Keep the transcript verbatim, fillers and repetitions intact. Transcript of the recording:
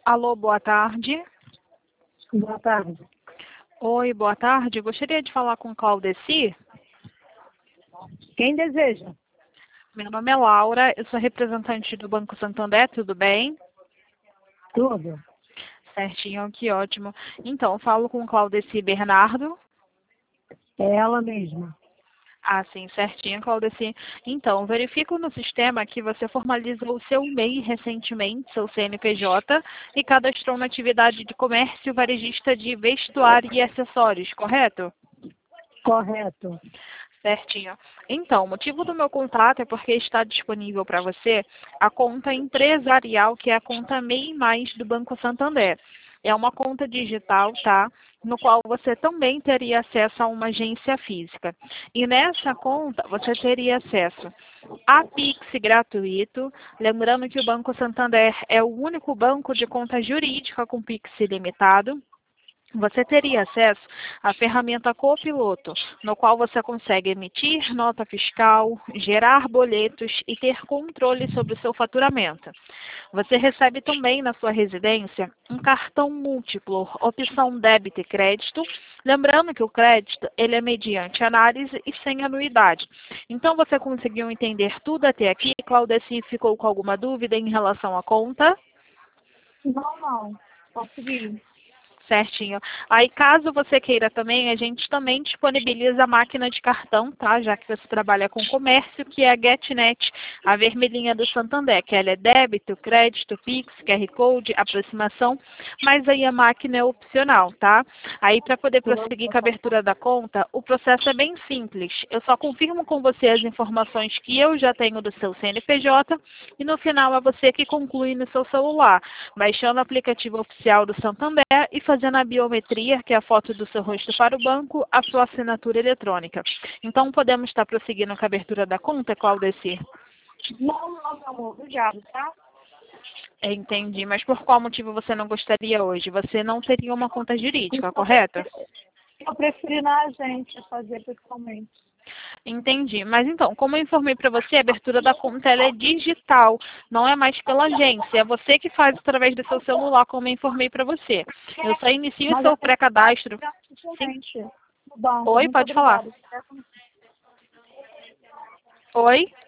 Alô, boa tarde. Boa tarde. Oi, boa tarde. Gostaria de falar com Claudeci. Quem deseja? Meu nome é Laura, eu sou representante do Banco Santander, tudo bem? Tudo. Certinho, que ótimo. Então, falo com Claudeci Bernardo. É ela mesma. Ah, sim, certinho, Claudeci. Então, verifico no sistema que você formalizou o seu M E I recentemente, seu C N P J, e cadastrou na atividade de comércio varejista de vestuário e acessórios, correto? Correto. Certinho. Então, o motivo do meu contato é porque está disponível para você a conta empresarial, que é a conta M E I Mais do Banco Santander. É uma conta digital, tá? No qual você também teria acesso a uma agência física. E nessa conta você teria acesso a Pix gratuito. Lembrando que o Banco Santander é o único banco de conta jurídica com Pix ilimitado. Você teria acesso à ferramenta Copiloto, no qual você consegue emitir nota fiscal, gerar boletos e ter controle sobre o seu faturamento. Você recebe também na sua residência um cartão múltiplo, opção débito e crédito. Lembrando que o crédito ele é mediante análise e sem anuidade. Então, você conseguiu entender tudo até aqui? Claudeci, ficou com alguma dúvida em relação à conta? Não, não. Consegui. Certinho. Aí, caso você queira também, a gente também disponibiliza a máquina de cartão, tá? Já que você trabalha com comércio, que é a GetNet, a vermelhinha do Santander, que ela é débito, crédito, Pix, Q R Code, aproximação, mas aí a máquina é opcional, tá? Aí, para poder prosseguir com a abertura da conta, o processo é bem simples. Eu só confirmo com você as informações que eu já tenho do seu C N P J e no final é você que conclui no seu celular, baixando o aplicativo oficial do Santander e fazendo a biometria, que é a foto do seu rosto para o banco, a sua assinatura eletrônica. Então, podemos estar prosseguindo com a abertura da conta, Claudeci? Não, não, meu amor. Obrigado, tá? Entendi, mas por qual motivo você não gostaria hoje? Você não teria uma conta jurídica, correto? Eu preferi na agência fazer pessoalmente. Entendi. Mas então, como eu informei para você, a abertura da conta ela é digital, não é mais pela agência. É você que faz através do seu celular, como eu informei para você. Eu só inicio o Mas seu eu pré-cadastro. Sim. pessoalmente no banco. Oi, Muito pode falar. obrigada. Oi?